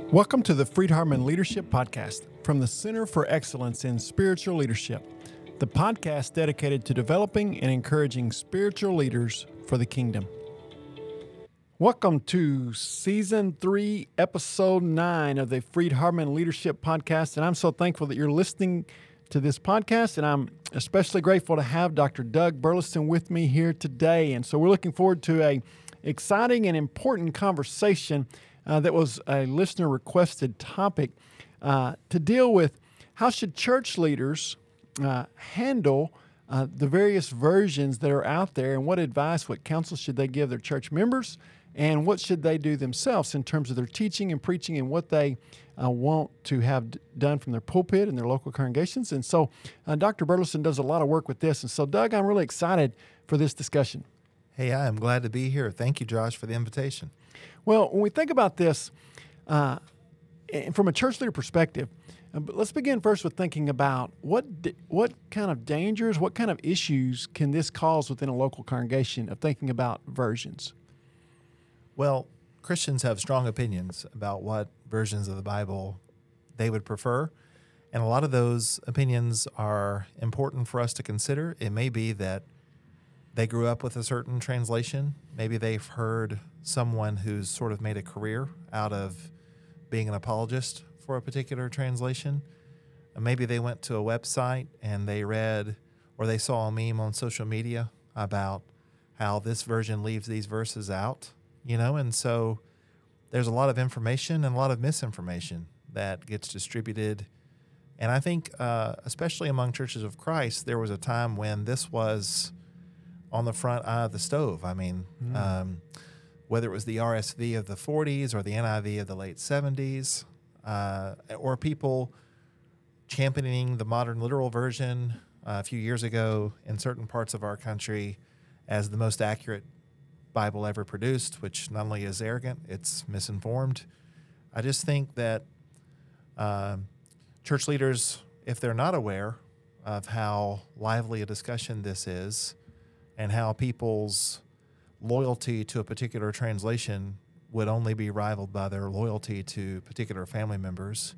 Welcome to the Friedharman Leadership Podcast from the Center for Excellence in Spiritual Leadership, the podcast dedicated to developing and encouraging spiritual leaders for the kingdom. Welcome to Season 3, Episode 9 of the Friedharman Leadership Podcast, and I'm so thankful that you're listening to this podcast, and I'm especially grateful to have Dr. Doug Burleson with me here today. And so we're looking forward to an exciting and important conversation that was a listener-requested topic to deal with how should church leaders handle the various versions that are out there, and what advice, what counsel should they give their church members, and what should they do themselves in terms of their teaching and preaching and what they want to have done from their pulpit and their local congregations. And so Dr. Burleson does a lot of work with this. And so, Doug, I'm really excited for this discussion. Hey, I am glad to be here. Thank you, Josh, for the invitation. Well, when we think about this from a church leader perspective, let's begin first with thinking about what kind of dangers, what kind of issues can this cause within a local congregation of thinking about versions? Well, Christians have strong opinions about what versions of the Bible they would prefer, and a lot of those opinions are important for us to consider. It may be that they grew up with a certain translation. Maybe they've heard someone who's sort of made a career out of being an apologist for a particular translation. Maybe they went to a website and they read or they saw a meme on social media about how this version leaves these verses out, and so there's a lot of information and a lot of misinformation that gets distributed. And I think, especially among churches of Christ, there was a time when this was on the front eye of the stove. I mean, whether it was the RSV of the 40s or the NIV of the late 70s, or people championing the modern literal version a few years ago in certain parts of our country as the most accurate Bible ever produced, which not only is arrogant, it's misinformed. I just think that church leaders, if they're not aware of how lively a discussion this is and how people's loyalty to a particular translation would only be rivaled by their loyalty to particular family members,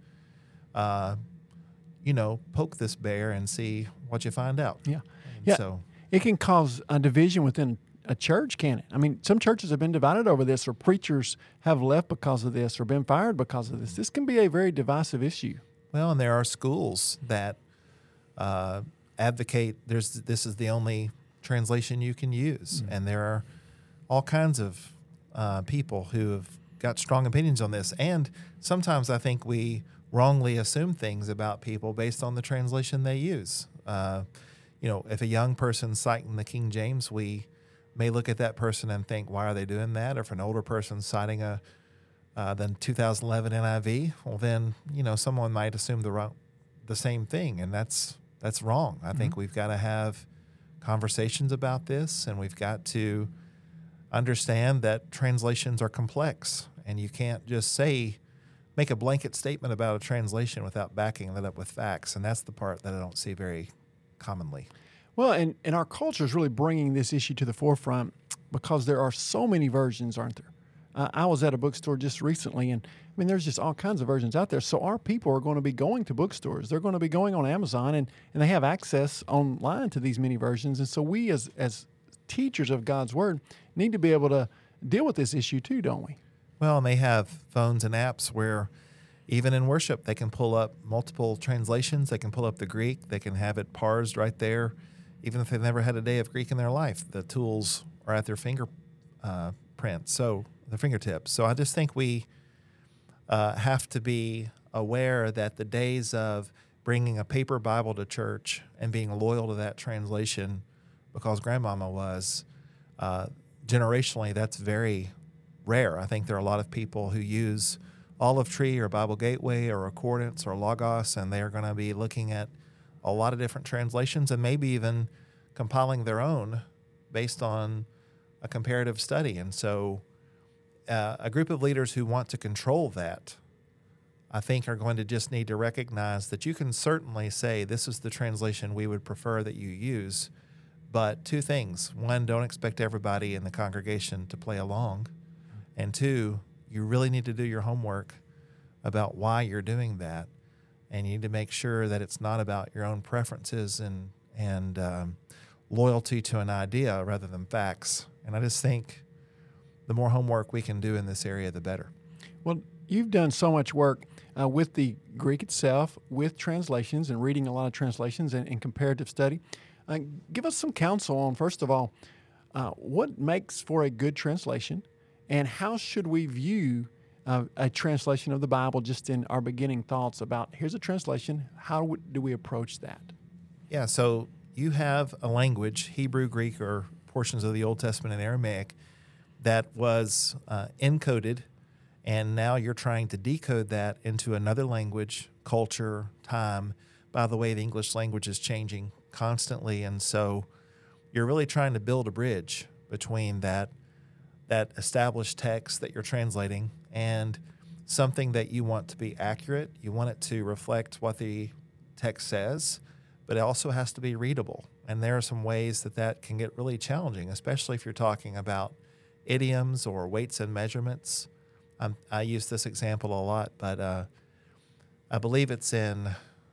poke this bear and see what you find out. Yeah. So it can cause a division within a church, can it? I mean, some churches have been divided over this, or preachers have left because of this, or been fired because of this. This can be a very divisive issue. Well, and there are schools that advocate this is the only translation you can use, and there are all kinds of people who have got strong opinions on this. And sometimes I think we wrongly assume things about people based on the translation they use. If a young person's citing the King James, we may look at that person and think, why are they doing that? Or if an older person's citing the 2011 NIV, well, then, someone might assume the same thing, and that's wrong. I think we've got to have conversations about this, and we've got to understand that translations are complex, and you can't just make a blanket statement about a translation without backing that up with facts, and that's the part that I don't see very commonly. Well, and our culture is really bringing this issue to the forefront because there are so many versions, aren't there? I was at a bookstore just recently, and there's just all kinds of versions out there. So our people are going to be going to bookstores. They're going to be going on Amazon, and they have access online to these many versions. And so we as teachers of God's Word need to be able to deal with this issue too, don't we? Well, and they have phones and apps where even in worship, they can pull up multiple translations. They can pull up the Greek. They can have it parsed right there. Even if they've never had a day of Greek in their life, the tools are at their fingertips. So I just think we have to be aware that the days of bringing a paper Bible to church and being loyal to that translation because grandmama was, generationally, that's very rare. I think there are a lot of people who use Olive Tree or Bible Gateway or Accordance or Logos, and they are going to be looking at a lot of different translations and maybe even compiling their own based on a comparative study. And so a group of leaders who want to control that, I think, are going to just need to recognize that you can certainly say this is the translation we would prefer that you use, but two things. One, don't expect everybody in the congregation to play along. And two, you really need to do your homework about why you're doing that. And you need to make sure that it's not about your own preferences and loyalty to an idea rather than facts. And I just think the more homework we can do in this area, the better. Well, you've done so much work with the Greek itself, with translations and reading a lot of translations and comparative study. Give us some counsel on, first of all, what makes for a good translation, and how should we view a translation of the Bible, just in our beginning thoughts about, here's a translation, how do we approach that? Yeah, so you have a language, Hebrew, Greek, or portions of the Old Testament and Aramaic, that was encoded, and now you're trying to decode that into another language, culture, time. By the way, the English language is changing constantly, and so you're really trying to build a bridge between that established text that you're translating and something that you want to be accurate. You want it to reflect what the text says, but it also has to be readable. And there are some ways that can get really challenging, especially if you're talking about idioms or weights and measurements. I use this example a lot, but I believe it's in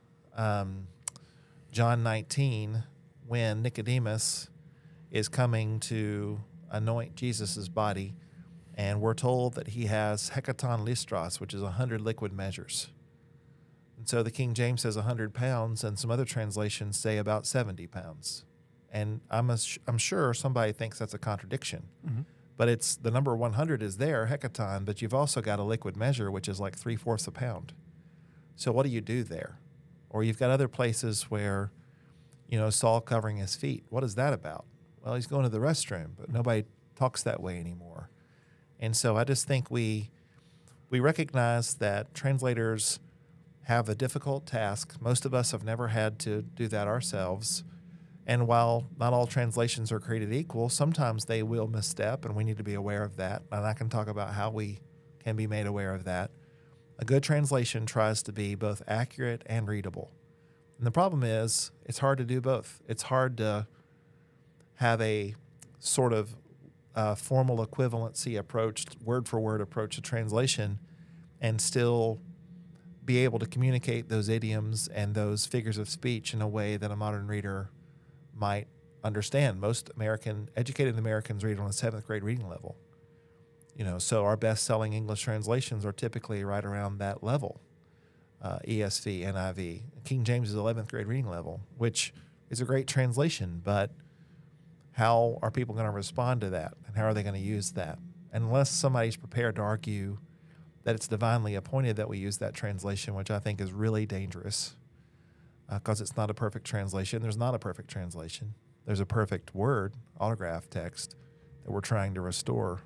John 19 when Nicodemus is coming to anoint Jesus' body, and we're told that he has hekaton listros, which is 100 liquid measures. And so the King James says 100 pounds, and some other translations say about 70 pounds. And I'm sure somebody thinks that's a contradiction. Mm-hmm. But it's the number 100 is there, hekaton, but you've also got a liquid measure, which is like 3/4 a pound. So what do you do there? Or you've got other places where, Saul covering his feet. What is that about? Well, he's going to the restroom, but nobody talks that way anymore. And so I just think we recognize that translators have a difficult task. Most of us have never had to do that ourselves. And while not all translations are created equal, sometimes they will misstep, and we need to be aware of that. And I can talk about how we can be made aware of that. A good translation tries to be both accurate and readable. And the problem is, it's hard to do both. It's hard to have a sort of formal equivalency approach, word-for-word approach to translation, and still be able to communicate those idioms and those figures of speech in a way that a modern reader might understand. Most educated Americans read on a 7th grade reading level. So our best-selling English translations are typically right around that level. ESV, NIV. King James is 11th grade reading level, which is a great translation, but how are people going to respond to that, and how are they going to use that? Unless somebody's prepared to argue that it's divinely appointed that we use that translation, which I think is really dangerous, because it's not a perfect translation. There's not a perfect translation. There's a perfect word, autograph text, that we're trying to restore.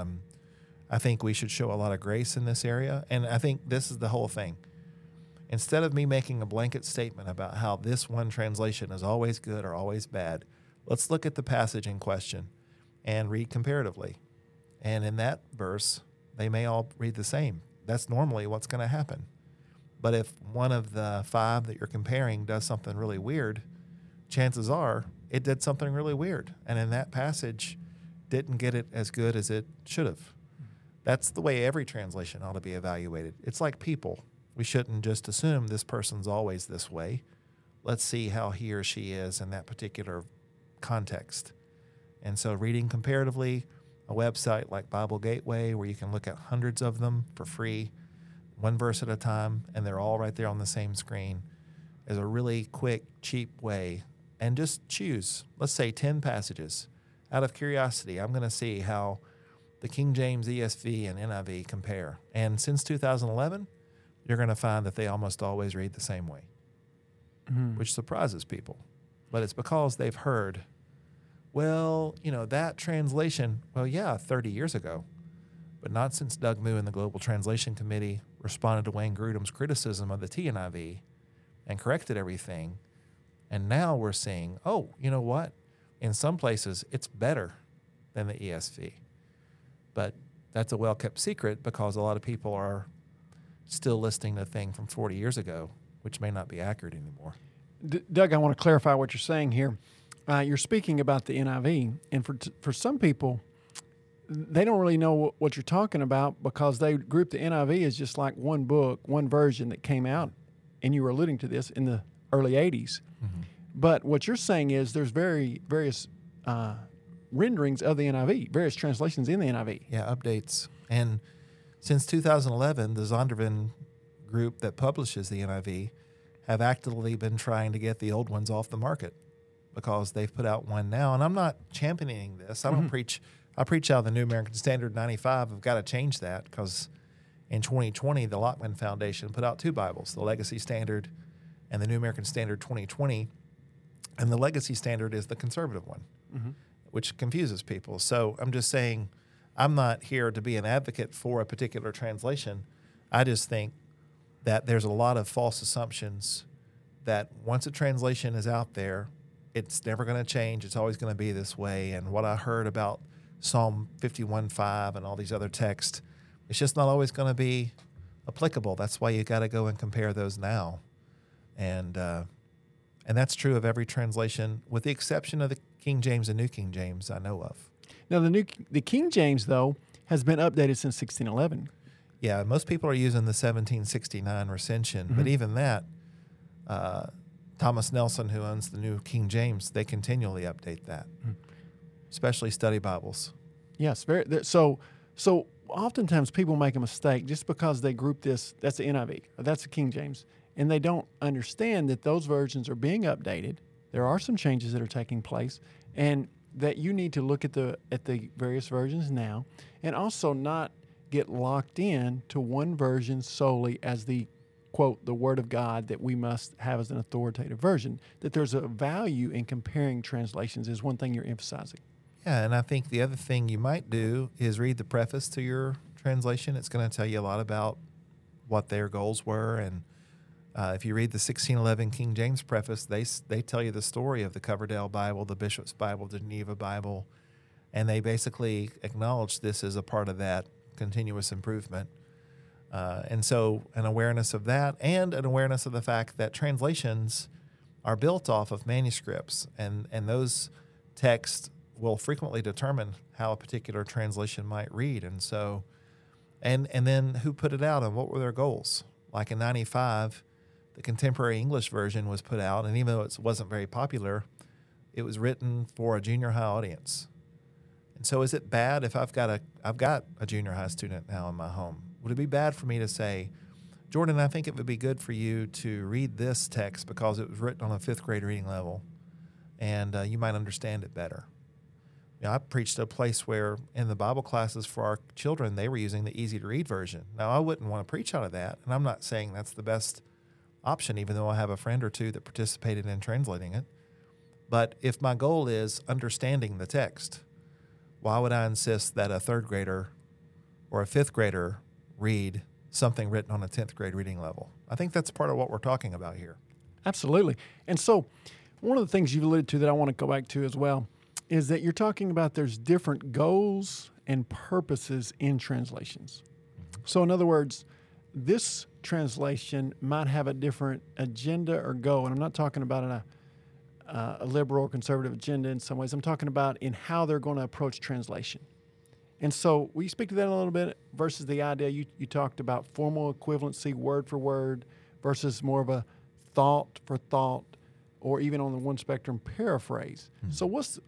I think we should show a lot of grace in this area, and I think this is the whole thing. Instead of me making a blanket statement about how this one translation is always good or always bad, let's look at the passage in question and read comparatively. And in that verse, they may all read the same. That's normally what's going to happen. But if one of the 5 that you're comparing does something really weird, chances are it did something really weird. And in that passage, didn't get it as good as it should have. That's the way every translation ought to be evaluated. It's like people. We shouldn't just assume this person's always this way. Let's see how he or she is in that particular context. And so reading comparatively, a website like Bible Gateway where you can look at hundreds of them for free, one verse at a time, and they're all right there on the same screen, is a really quick, cheap way. And just choose, let's say 10 passages. Out of curiosity, I'm going to see how the King James, ESV, and NIV compare. And since 2011, you're going to find that they almost always read the same way, which surprises people. But it's because they've heard, well, that translation, 30 years ago, but not since Doug Moo and the Global Translation Committee responded to Wayne Grudem's criticism of the TNIV and corrected everything. And now we're seeing, you know what? In some places, it's better than the ESV. But that's a well-kept secret because a lot of people are still listing the thing from 40 years ago, which may not be accurate anymore. Doug, I want to clarify what you're saying here. You're speaking about the NIV, and for some people, they don't really know what you're talking about because they group the NIV as just like one book, one version that came out, and you were alluding to this in the early 80s. Mm-hmm. But what you're saying is there's various renderings of the NIV, various translations in the NIV. Yeah, updates. And since 2011, the Zondervan group that publishes the NIV have actively been trying to get the old ones off the market because they've put out one now. And I'm not championing this. I don't preach. I preach out of the New American Standard 95. I've got to change that because in 2020, the Lockman Foundation put out two Bibles, the Legacy Standard and the New American Standard 2020. And the Legacy Standard is the conservative one, which confuses people. So I'm just saying I'm not here to be an advocate for a particular translation. I just think that there's a lot of false assumptions that once a translation is out there, it's never going to change. It's always going to be this way. And what I heard about Psalm 51:5 and all these other texts, it's just not always going to be applicable. That's why you got to go and compare those now. And that's true of every translation, with the exception of the King James and New King James I know of. Now, the King James, though, has been updated since 1611. Yeah, most people are using the 1769 recension, but even that, Thomas Nelson, who owns the New King James, they continually update that, especially study Bibles. Yes, so oftentimes people make a mistake just because they group this, that's the NIV, or that's the King James, and they don't understand that those versions are being updated. There are some changes that are taking place, and that you need to look at the various versions now, and also not get locked in to one version solely as the, quote, the Word of God that we must have as an authoritative version. That there's a value in comparing translations is one thing you're emphasizing. Yeah, and I think the other thing you might do is read the preface to your translation. It's going to tell you a lot about what their goals were. And if you read the 1611 King James preface, they tell you the story of the Coverdale Bible, the Bishop's Bible, the Geneva Bible, and they basically acknowledge this as a part of that continuous improvement. And so an awareness of that and an awareness of the fact that translations are built off of manuscripts, and those texts will frequently determine how a particular translation might read. And so, and then who put it out and what were their goals? Like in 95, the Contemporary English Version was put out, and even though it wasn't very popular, it was written for a junior high audience. And so is it bad if I've got a junior high student now in my home? Would it be bad for me to say, Jordan, I think it would be good for you to read this text because it was written on a fifth grade reading level, and you might understand it better? You know, I preached at a place where in the Bible classes for our children, they were using the easy-to-read version. Now, I wouldn't want to preach out of that, and I'm not saying that's the best option, even though I have a friend or two that participated in translating it. But if my goal is understanding the text, why would I insist that a third grader or a fifth grader read something written on a 10th grade reading level? I think that's part of what we're talking about here. Absolutely. And so one of the things you've alluded to that I want to go back to as well is that you're talking about there's different goals and purposes in translations. So in other words, this translation might have a different agenda or goal, and I'm not talking about a liberal or conservative agenda in some ways. I'm talking about in how they're going to approach translation. And so will you speak to that a little bit versus the idea you talked about formal equivalency, word for word, versus more of a thought for thought, or even on the one spectrum, paraphrase. So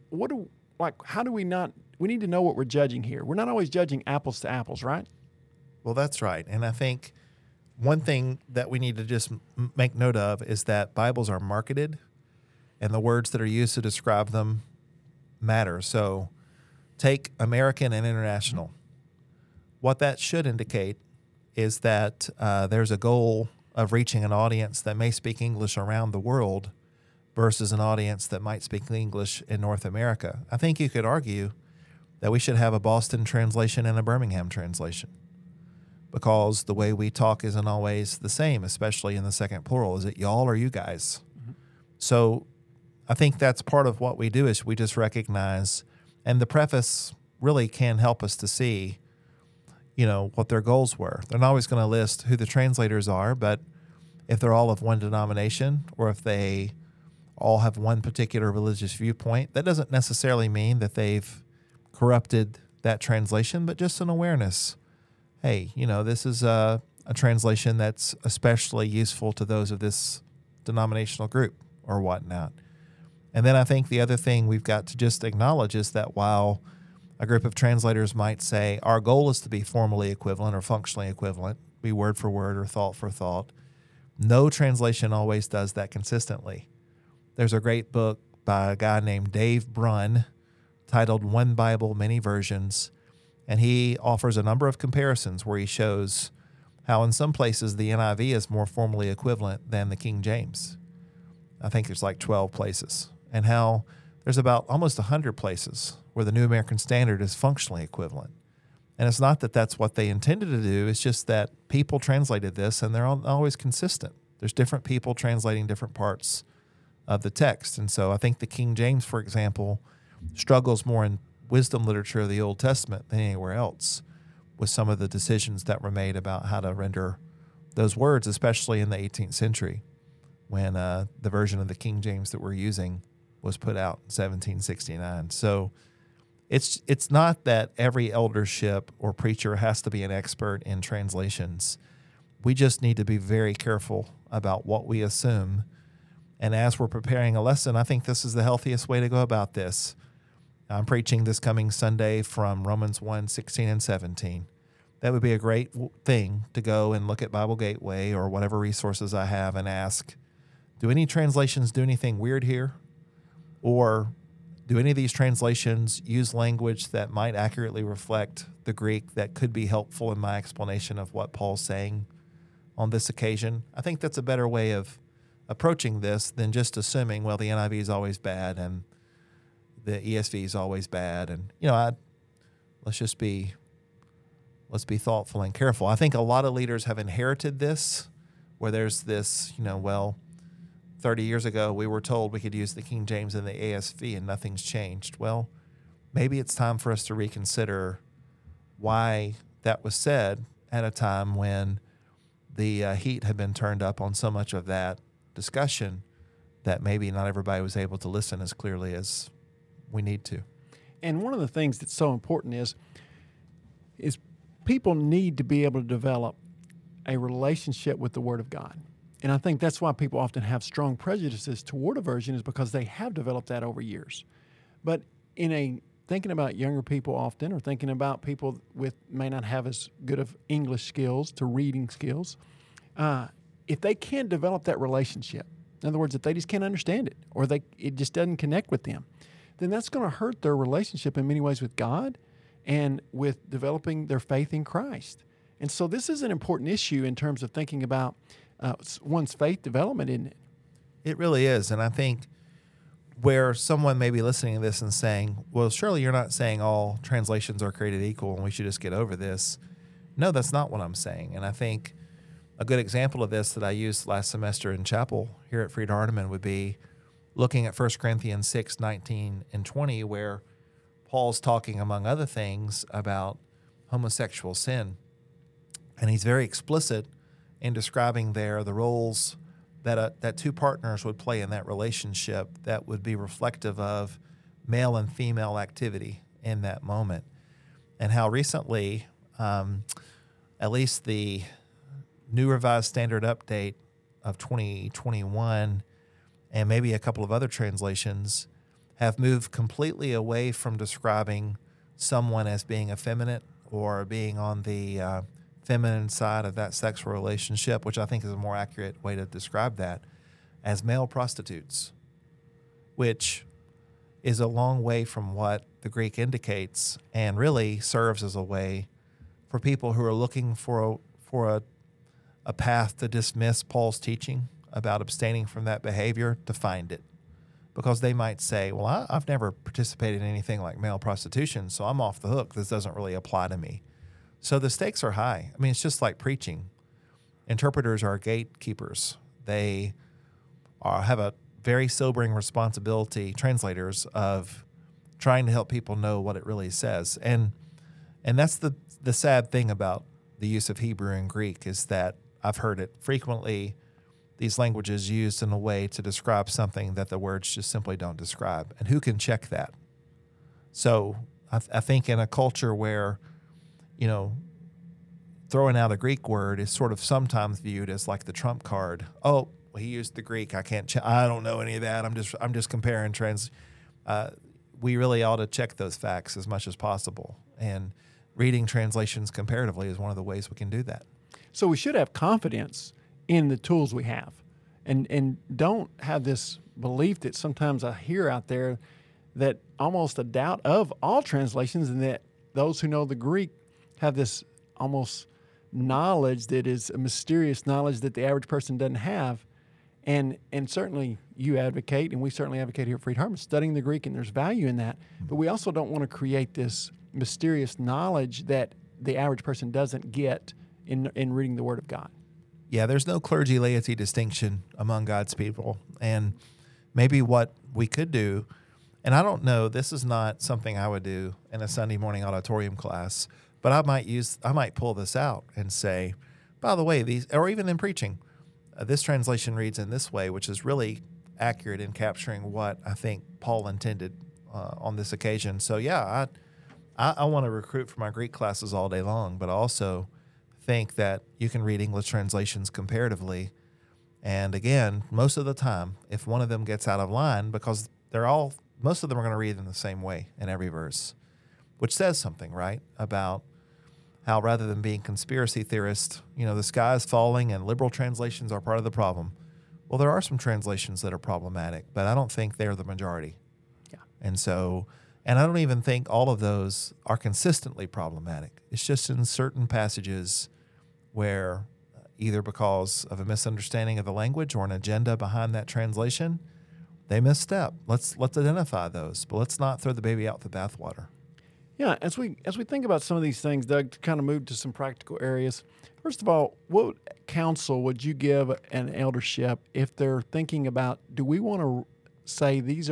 how do we need to know what we're judging here. We're not always judging apples to apples, right? Well, that's right. And I think one thing that we need to just make note of is that Bibles are marketed, and the words that are used to describe them matter. So take American and international. What that should indicate is that there's a goal of reaching an audience that may speak English around the world versus an audience that might speak English in North America. I think you could argue that we should have a Boston translation and a Birmingham translation, because the way we talk isn't always the same, especially in the second plural. Is it y'all or you guys? So I think that's part of what we do is we just recognize, and the preface really can help us to see, what their goals were. They're not always going to list who the translators are, but if they're all of one denomination or if they all have one particular religious viewpoint, that doesn't necessarily mean that they've corrupted that translation, but just an awareness. Hey, this is a translation that's especially useful to those of this denominational group or whatnot. And then I think the other thing we've got to just acknowledge is that while a group of translators might say our goal is to be formally equivalent or functionally equivalent, be word for word or thought for thought, no translation always does that consistently. There's a great book by a guy named Dave Brunn titled One Bible, Many Versions, and he offers a number of comparisons where he shows how in some places the NIV is more formally equivalent than the King James. I think there's like 12 places, and how there's about almost 100 places where the New American Standard is functionally equivalent. And it's not that that's what they intended to do. It's just that people translated this, and they're always consistent. There's different people translating different parts of the text. And so I think the King James, for example, struggles more in wisdom literature of the Old Testament than anywhere else with some of the decisions that were made about how to render those words, especially in the 18th century when the version of the King James that we're using was put out in 1769. So it's not that every eldership or preacher has to be an expert in translations. We just need to be very careful about what we assume. And as we're preparing a lesson, I think this is the healthiest way to go about this. I'm preaching this coming Sunday from Romans 1, 16 and 17. That would be a great thing to go and look at Bible Gateway or whatever resources I have and ask, do any translations do anything weird here? Or do any of these translations use language that might accurately reflect the Greek that could be helpful in my explanation of what Paul's saying on this occasion? I think that's a better way of approaching this than just assuming, well, the NIV is always bad and the ESV is always bad. And, let's be thoughtful and careful. I think a lot of leaders have inherited this, where there's this, 30 years ago we were told we could use the King James and the ASV and nothing's changed. Well, maybe it's time for us to reconsider why that was said at a time when the heat had been turned up on so much of that discussion that maybe not everybody was able to listen as clearly as we need to. And one of the things that's so important is people need to be able to develop a relationship with the Word of God. And I think that's why people often have strong prejudices toward a version, is because they have developed that over years. But thinking about younger people often, or thinking about people may not have as good of English skills to reading skills, if they can't develop that relationship, in other words, if they just can't understand it, or it just doesn't connect with them, then that's going to hurt their relationship in many ways with God and with developing their faith in Christ. And so this is an important issue in terms of thinking about one's faith development, isn't it? It really is. And I think where someone may be listening to this and saying, well, surely you're not saying all translations are created equal and we should just get over this. No, that's not what I'm saying. And I think a good example of this that I used last semester in chapel here at Fried Hardeman would be looking at 1 Corinthians 6, 19 and 20, where Paul's talking, among other things, about homosexual sin. And he's very explicit in describing there the roles that two partners would play in that relationship that would be reflective of male and female activity in that moment. And how recently, at least the New Revised Standard Update of 2021 and maybe a couple of other translations have moved completely away from describing someone as being effeminate or being on the feminine side of that sexual relationship, which I think is a more accurate way to describe that, as male prostitutes, which is a long way from what the Greek indicates and really serves as a way for people who are looking for a path to dismiss Paul's teaching about abstaining from that behavior to find it. Because they might say, well, I've never participated in anything like male prostitution, so I'm off the hook. This doesn't really apply to me. So the stakes are high. I mean, it's just like preaching. Interpreters are gatekeepers. They have a very sobering responsibility, translators, of trying to help people know what it really says. And that's the sad thing about the use of Hebrew and Greek, is that I've heard it frequently, these languages used in a way to describe something that the words just simply don't describe. And who can check that? So I think in a culture where, you know, throwing out a Greek word is sort of sometimes viewed as like the trump card. Oh, well, he used the Greek. I don't know any of that. I'm just comparing trends. We really ought to check those facts as much as possible. And reading translations comparatively is one of the ways we can do that. So we should have confidence in the tools we have, and don't have this belief that sometimes I hear out there, that almost a doubt of all translations, and that those who know the Greek have this almost knowledge that is a mysterious knowledge that the average person doesn't have. And certainly you advocate, and we certainly advocate here at Freed Harvest, studying the Greek, and there's value in that. But we also don't want to create this mysterious knowledge that the average person doesn't get in reading the Word of God. Yeah, there's no clergy laity distinction among God's people. And maybe what we could do, and I don't know, this is not something I would do in a Sunday morning auditorium class, but I might pull this out and say, by the way, these, or even in preaching, this translation reads in this way, which is really accurate in capturing what I think Paul intended on this occasion. So yeah, I want to recruit for my Greek classes all day long, but I also think that you can read English translations comparatively. And again, most of the time, if one of them gets out of line, because most of them are going to read in the same way in every verse, which says something, right, about how rather than being conspiracy theorists, the sky is falling and liberal translations are part of the problem. Well, there are some translations that are problematic, but I don't think they're the majority. Yeah. And I don't even think all of those are consistently problematic. It's just in certain passages where either because of a misunderstanding of the language or an agenda behind that translation, they misstep. Let's identify those, but let's not throw the baby out with the bathwater. Yeah, as we think about some of these things, Doug, to kind of move to some practical areas. First of all, what counsel would you give an eldership if they're thinking about, do we want to say this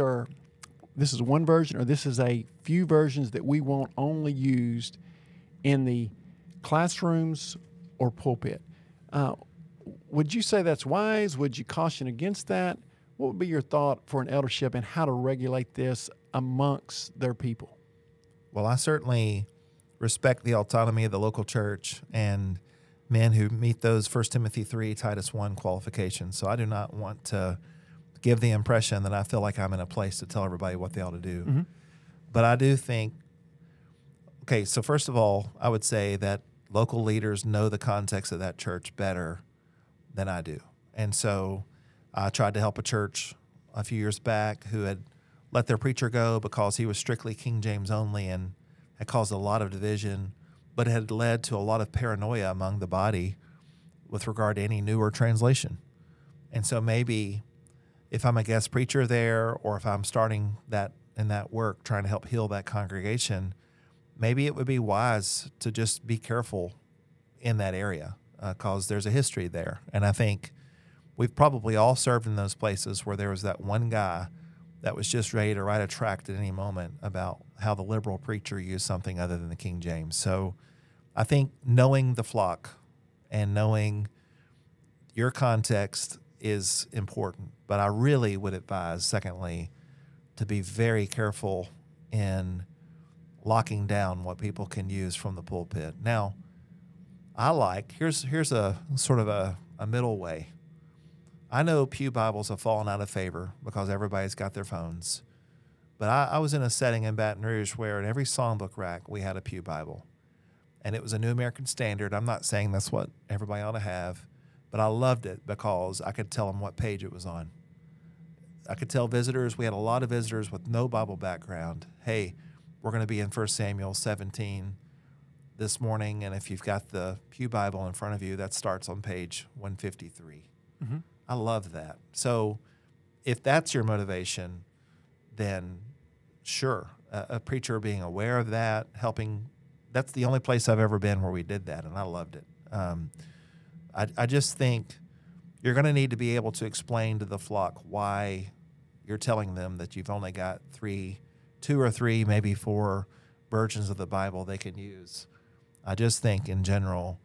is one version, or this is a few versions that we want only used in the classrooms or pulpit? Would you say that's wise? Would you caution against that? What would be your thought for an eldership and how to regulate this amongst their people? Well, I certainly respect the autonomy of the local church and men who meet those 1 Timothy 3, Titus 1 qualifications. So I do not want to give the impression that I feel like I'm in a place to tell everybody what they ought to do. Mm-hmm. But I do think, okay, so first of all, I would say that local leaders know the context of that church better than I do. And so I tried to help a church a few years back who had let their preacher go because he was strictly King James only and had caused a lot of division, but had led to a lot of paranoia among the body with regard to any newer translation. And so maybe if I'm a guest preacher there, or if I'm starting that work, trying to help heal that congregation, maybe it would be wise to just be careful in that area because there's a history there. And I think we've probably all served in those places where there was that one guy that was just ready to write a tract at any moment about how the liberal preacher used something other than the King James. So I think knowing the flock and knowing your context is important. But I really would advise, secondly, to be very careful in locking down what people can use from the pulpit. Now, here's a sort of a middle way. I know pew Bibles have fallen out of favor because everybody's got their phones. But I was in a setting in Baton Rouge where in every songbook rack we had a pew Bible. And it was a New American Standard. I'm not saying that's what everybody ought to have, but I loved it because I could tell them what page it was on. I could tell visitors, we had a lot of visitors with no Bible background, hey, we're going to be in 1 Samuel 17 this morning, and if you've got the pew Bible in front of you, that starts on page 153. Mm-hmm. I love that. So if that's your motivation, then sure, a preacher being aware of that, helping, that's the only place I've ever been where we did that, and I loved it. I just think you're going to need to be able to explain to the flock why you're telling them that you've only got two or three, maybe 4 versions of the Bible they can use. I just think in general,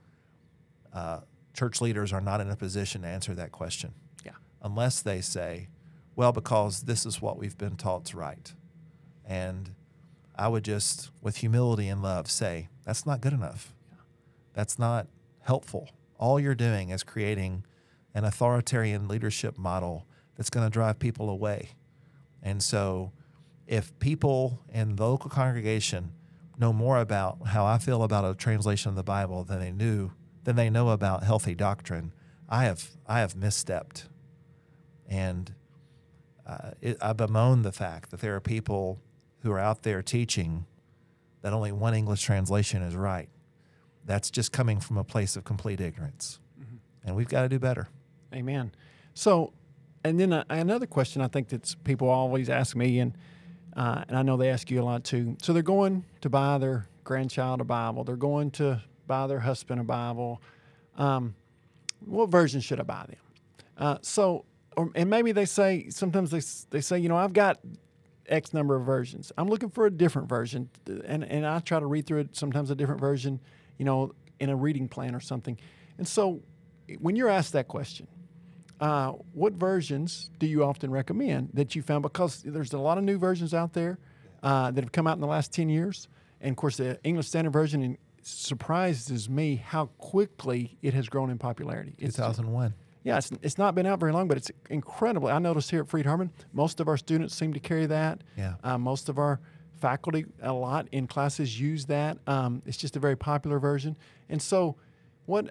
church leaders are not in a position to answer that question. Yeah. Unless they say, well, because this is what we've been taught to write. And I would just, with humility and love, say, that's not good enough. That's not helpful. All you're doing is creating an authoritarian leadership model that's going to drive people away. And so if people in the local congregation know more about how I feel about a translation of the Bible than they know about healthy doctrine, I have misstepped. And I bemoan the fact that there are people who are out there teaching that only one English translation is right. That's just coming from a place of complete ignorance. Mm-hmm. And we've got to do better. Amen. So, and then another question I think that people always ask me, and I know they ask you a lot too. So they're going to buy their grandchild a Bible. They're going to buy their husband a Bible. What version should I buy them? And maybe they say, sometimes they say, I've got X number of versions. I'm looking for a different version. And I try to read through it, sometimes a different version, in a reading plan or something. And so when you're asked that question, what versions do you often recommend that you found? Because there's a lot of new versions out there that have come out in the last 10 years. And, of course, the English Standard Version surprises me how quickly it has grown in popularity. 2001. Yeah, it's not been out very long, but it's incredible. I noticed here at Freed-Hardeman, most of our students seem to carry that. Yeah. Most of our faculty, a lot in classes, use that. It's just a very popular version. And so what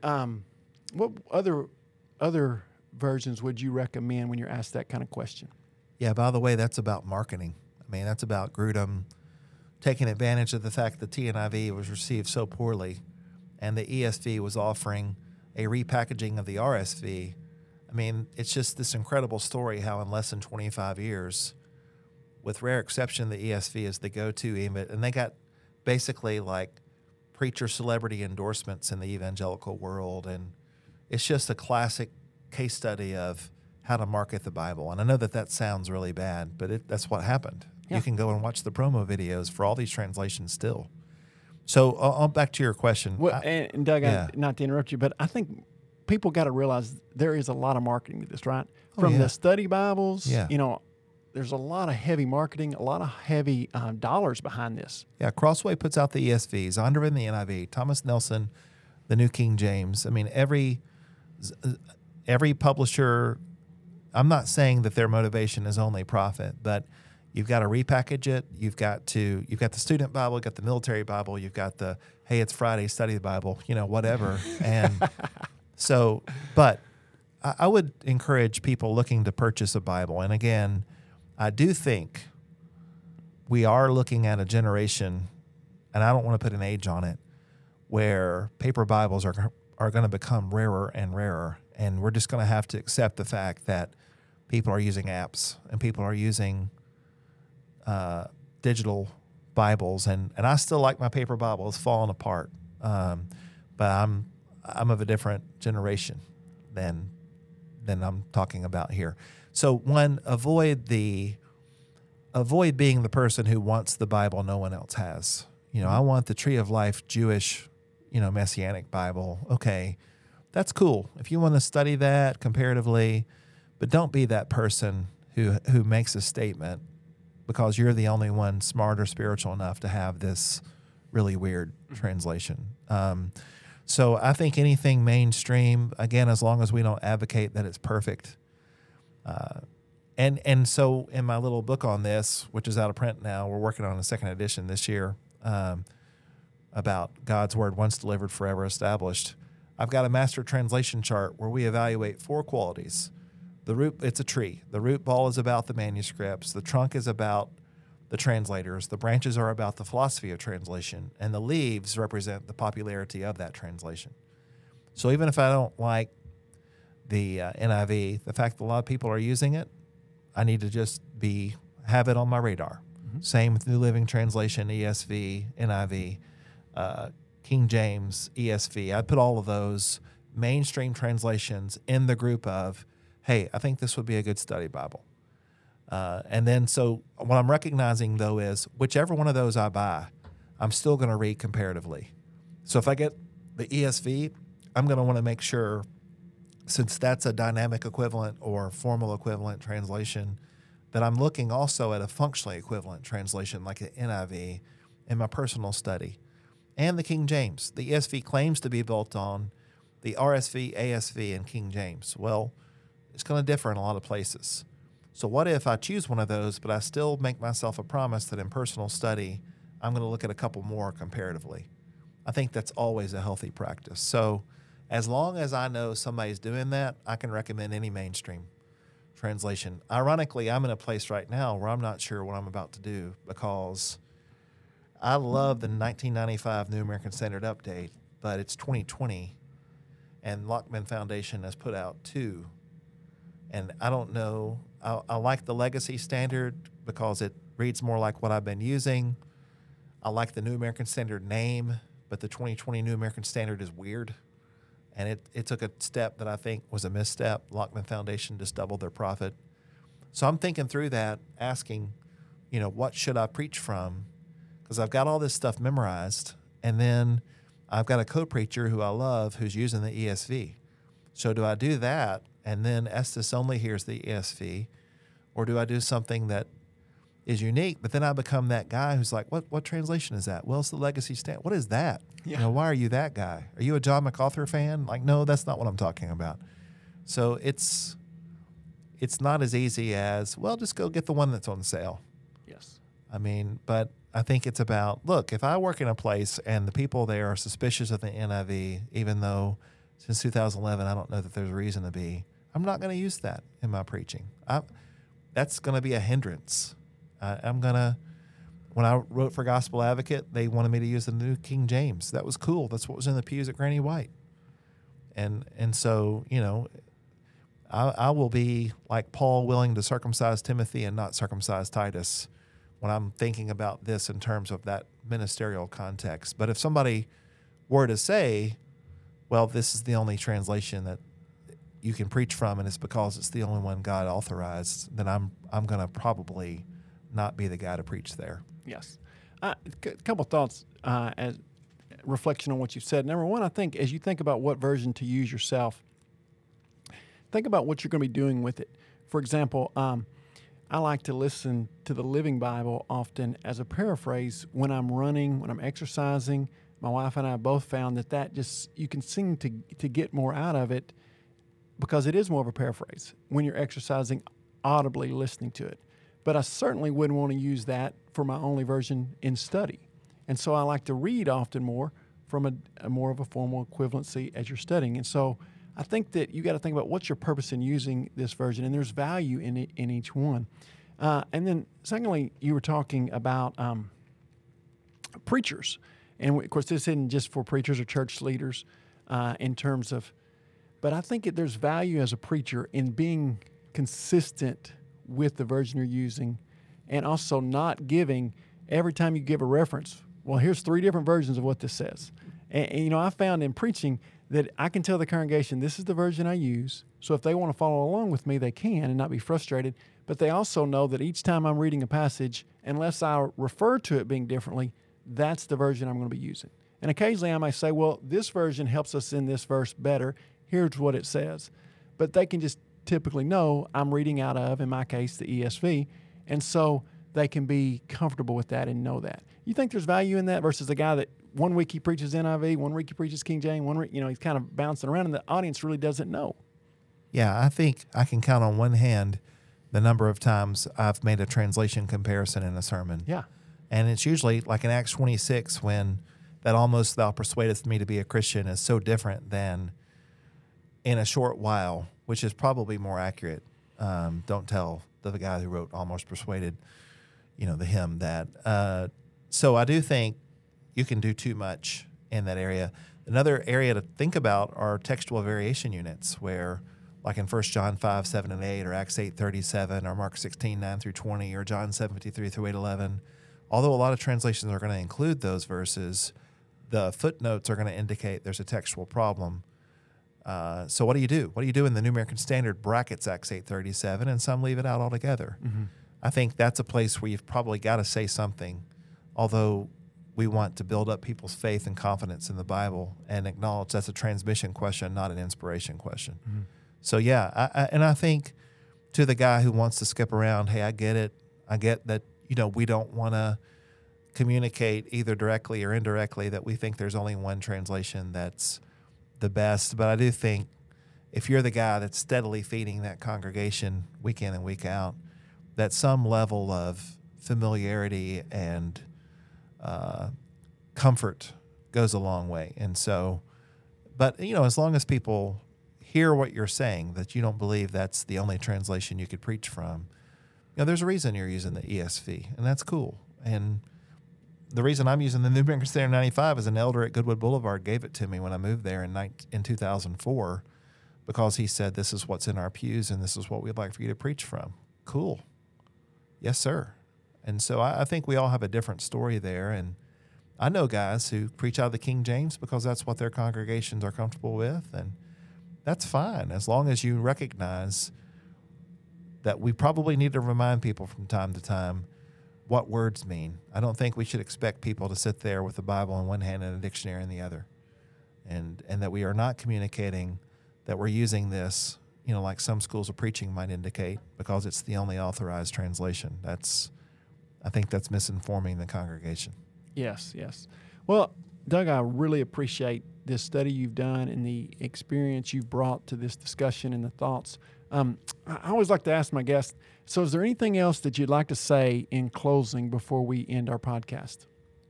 other versions would you recommend when you're asked that kind of question? Yeah, by the way, that's about marketing. I mean, that's about Grudem taking advantage of the fact that TNIV was received so poorly and the ESV was offering a repackaging of the RSV. I mean, it's just this incredible story how in less than 25 years, with rare exception, the ESV is the go-to image, and they got basically like preacher celebrity endorsements in the evangelical world, and it's just a classic case study of how to market the Bible. And I know that sounds really bad, but that's what happened. Yeah. You can go and watch the promo videos for all these translations still. So I'll back to your question. Well, and Doug, not to interrupt you, but I think people got to realize there is a lot of marketing to this, right? From the study Bibles, there's a lot of heavy marketing, a lot of heavy dollars behind this. Yeah, Crossway puts out the ESVs, Zondervan the NIV, Thomas Nelson, the New King James. I mean, every publisher, I'm not saying that their motivation is only profit, but you've got to repackage it. You've got the student Bible, you've got the military Bible, you've got the, hey, it's Friday, study the Bible, whatever. And so, but I would encourage people looking to purchase a Bible. And again, I do think we are looking at a generation, and I don't want to put an age on it, where paper Bibles are going to become rarer and rarer. And we're just going to have to accept the fact that people are using apps and people are using digital Bibles, and I still like my paper Bible. It's falling apart, but I'm of a different generation than I'm talking about here. So one, avoid being the person who wants the Bible no one else has. I want the Tree of Life Jewish, Messianic Bible. Okay, that's cool if you want to study that comparatively, but don't be that person who makes a statement because you're the only one smart or spiritual enough to have this really weird translation. So I think anything mainstream, again, as long as we don't advocate that it's perfect. And so in my little book on this, which is out of print now, we're working on a second edition this year about God's Word once delivered, forever established. I've got a master translation chart where we evaluate 4 qualities. The root, it's a tree. The root ball is about the manuscripts. The trunk is about the translators. The branches are about the philosophy of translation. And the leaves represent the popularity of that translation. So even if I don't like the NIV, the fact that a lot of people are using it, I need to just have it on my radar. Mm-hmm. Same with New Living Translation, ESV, NIV, King James, ESV. I'd put all of those mainstream translations in the group of, hey, I think this would be a good study Bible. And then so what I'm recognizing, though, is whichever one of those I buy, I'm still going to read comparatively. So if I get the ESV, I'm going to want to make sure, since that's a dynamic equivalent or formal equivalent translation, that I'm looking also at a functionally equivalent translation like the NIV in my personal study. And the King James. The ESV claims to be built on the RSV, ASV, and King James. Well, it's going to differ in a lot of places. So what if I choose one of those, but I still make myself a promise that in personal study, I'm going to look at a couple more comparatively? I think that's always a healthy practice. So as long as I know somebody's doing that, I can recommend any mainstream translation. Ironically, I'm in a place right now where I'm not sure what I'm about to do, because I love the 1995 New American Standard Update, but it's 2020, and Lockman Foundation has put out 2. And I don't know. I like the Legacy Standard because it reads more like what I've been using. I like the New American Standard name, but the 2020 New American Standard is weird. And it took a step that I think was a misstep. Lockman Foundation just doubled their profit. So I'm thinking through that, asking, what should I preach from? Because I've got all this stuff memorized. And then I've got a co-preacher who I love who's using the ESV. So do I do that, and then Estes only hears the ESV? Or do I do something that is unique, but then I become that guy who's like, what translation is that? Well, it's the Legacy Standard. What is that? Yeah. Why are you that guy? Are you a John MacArthur fan? Like, no, that's not what I'm talking about. So it's not as easy as, well, just go get the one that's on sale. Yes. But I think it's about, look, if I work in a place and the people there are suspicious of the NIV, even though since 2011 I don't know that there's a reason to be, I'm not going to use that in my preaching. That's going to be a hindrance. When I wrote for Gospel Advocate, they wanted me to use the New King James. That was cool. That's what was in the pews at Granny White. And so, I will be like Paul, willing to circumcise Timothy and not circumcise Titus when I'm thinking about this in terms of that ministerial context. But if somebody were to say, well, this is the only translation that you can preach from, and it's because it's the only one God authorized, then I'm going to probably not be the guy to preach there. Yes. A couple of thoughts as reflection on what you've said. Number one, I think as you think about what version to use yourself, think about what you're going to be doing with it. For example, I like to listen to the Living Bible often as a paraphrase when I'm running, when I'm exercising. My wife and I both found that just, you can seem to get more out of it because it is more of a paraphrase when you're exercising, audibly listening to it. But I certainly wouldn't want to use that for my only version in study. And so I like to read often more from a more of a formal equivalency as you're studying. And so I think that you got to think about what's your purpose in using this version, and there's value in each one. And then secondly, you were talking about preachers. And of course, this isn't just for preachers or church leaders in terms of, but I think there's value as a preacher in being consistent with the version you're using, and also not giving, every time you give a reference, well, here's 3 different versions of what this says. And I found in preaching that I can tell the congregation, this is the version I use. So if they want to follow along with me, they can and not be frustrated. But they also know that each time I'm reading a passage, unless I refer to it being differently, that's the version I'm going to be using. And occasionally I might say, well, this version helps us in this verse better. Here's what it says. But they can just typically know I'm reading out of, in my case, the ESV. And so they can be comfortable with that and know that. You think there's value in that versus a guy that one week he preaches NIV, one week he preaches King James, one week, he's kind of bouncing around and the audience really doesn't know. Yeah, I think I can count on one hand the number of times I've made a translation comparison in a sermon. Yeah. And it's usually like in Acts 26 when that almost thou persuadest me to be a Christian is so different than in a short while, which is probably more accurate. Don't tell the guy who wrote Almost Persuaded, the hymn that. So I do think you can do too much in that area. Another area to think about are textual variation units where, like in 1 John 5, 7 and 8, or Acts 8, 37, or Mark 16, 9 through 20, or John 7, 53 through 8, 11. Although a lot of translations are going to include those verses, the footnotes are going to indicate there's a textual problem. So what do you do? What do you do in the New American Standard brackets Acts 8:37, and some leave it out altogether? Mm-hmm. I think that's a place where you've probably got to say something, although we want to build up people's faith and confidence in the Bible and acknowledge that's a transmission question, not an inspiration question. Mm-hmm. So, yeah, I think to the guy who wants to skip around, hey, I get it. I get that, we don't want to communicate either directly or indirectly that we think there's only one translation that's the best. But I do think if you're the guy that's steadily feeding that congregation week in and week out, that some level of familiarity and comfort goes a long way. And so, but, as long as people hear what you're saying, that you don't believe that's the only translation you could preach from, there's a reason you're using the ESV, and that's cool. And the reason I'm using the New American Standard 95 is an elder at Goodwood Boulevard gave it to me when I moved there in 2004, because he said, this is what's in our pews and this is what we'd like for you to preach from. Cool. Yes, sir. And so I think we all have a different story there. And I know guys who preach out of the King James because that's what their congregations are comfortable with. And that's fine, as long as you recognize that we probably need to remind people from time to time what words mean. I don't think we should expect people to sit there with the Bible in one hand and a dictionary in the other. And that we are not communicating that we're using this, like some schools of preaching might indicate, because it's the only authorized translation. I think that's misinforming the congregation. Yes. Well, Doug, I really appreciate this study you've done and the experience you've brought to this discussion and the thoughts. I always like to ask my guests, so is there anything else that you'd like to say in closing before we end our podcast?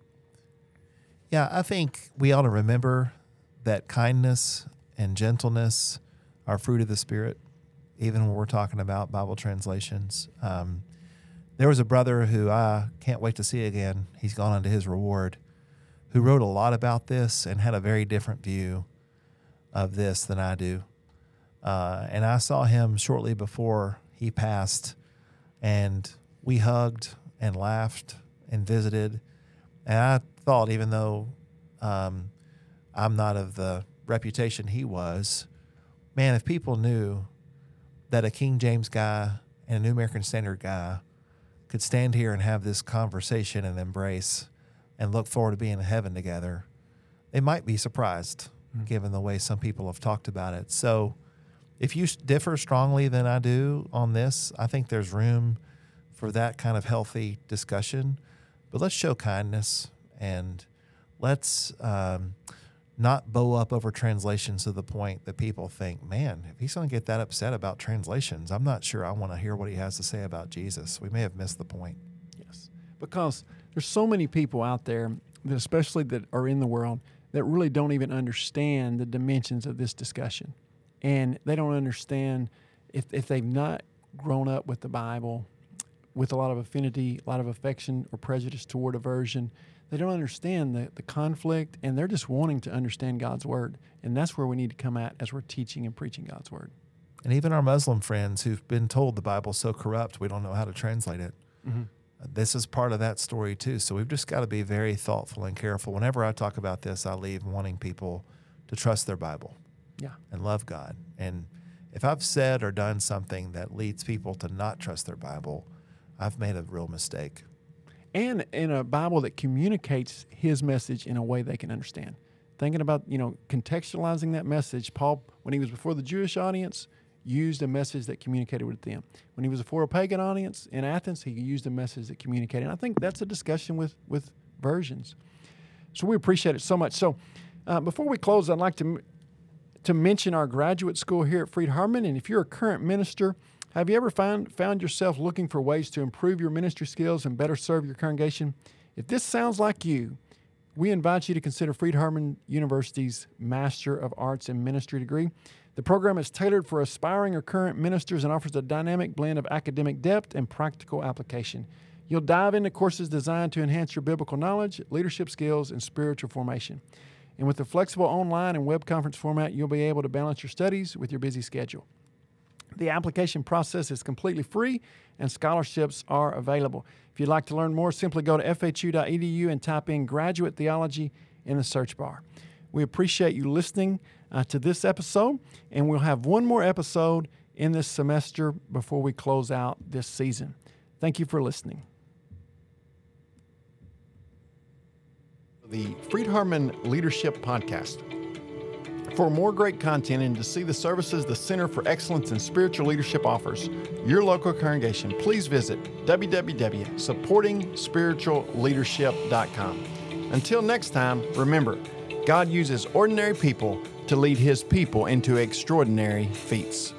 Yeah, I think we ought to remember that kindness and gentleness are fruit of the Spirit, even when we're talking about Bible translations. There was a brother who I can't wait to see again. He's gone on to his reward, who wrote a lot about this and had a very different view of this than I do. And I saw him shortly before he passed, and we hugged and laughed and visited. And I thought, even though I'm not of the reputation he was, man, if people knew that a King James guy and a New American Standard guy could stand here and have this conversation and embrace and look forward to being in heaven together, they might be surprised, given the way some people have talked about it. So if you differ strongly than I do on this, I think there's room for that kind of healthy discussion. But let's show kindness, and let's not bow up over translations to the point that people think, man, if he's going to get that upset about translations, I'm not sure I want to hear what he has to say about Jesus. We may have missed the point. Yes, because there's so many people out there, especially that are in the world, that really don't even understand the dimensions of this discussion. And they don't understand, if they've not grown up with the Bible with a lot of affinity, a lot of affection or prejudice toward a version, they don't understand the conflict, and they're just wanting to understand God's Word. And that's where we need to come at as we're teaching and preaching God's Word. And even our Muslim friends who've been told the Bible's so corrupt, we don't know how to translate it. Mm-hmm. This is part of that story too. So we've just got to be very thoughtful and careful. Whenever I talk about this, I leave wanting people to trust their Bible. Yeah. And love God. And if I've said or done something that leads people to not trust their Bible, I've made a real mistake. And in a Bible that communicates his message in a way they can understand. Thinking about, contextualizing that message, Paul, when he was before the Jewish audience, used a message that communicated with them. When he was before a pagan audience in Athens, he used a message that communicated. And I think that's a discussion with versions. So we appreciate it so much. So before we close, I'd like to mention our graduate school here at Freed-Hardeman. And if you're a current minister, have you ever found yourself looking for ways to improve your ministry skills and better serve your congregation? If this sounds like you, we invite you to consider Freed-Hardeman University's Master of Arts in Ministry degree. The program is tailored for aspiring or current ministers and offers a dynamic blend of academic depth and practical application. You'll dive into courses designed to enhance your biblical knowledge, leadership skills, and spiritual formation. And with the flexible online and web conference format, you'll be able to balance your studies with your busy schedule. The application process is completely free, and scholarships are available. If you'd like to learn more, simply go to fhu.edu and type in Graduate Theology in the search bar. We appreciate you listening to this episode, and we'll have one more episode in this semester before we close out this season. Thank you for listening. The Freed-Hardeman Leadership Podcast. For more great content and to see the services the Center for Excellence in Spiritual Leadership offers your local congregation, please visit www.supportingspiritualleadership.com. Until next time, remember, God uses ordinary people to lead His people into extraordinary feats.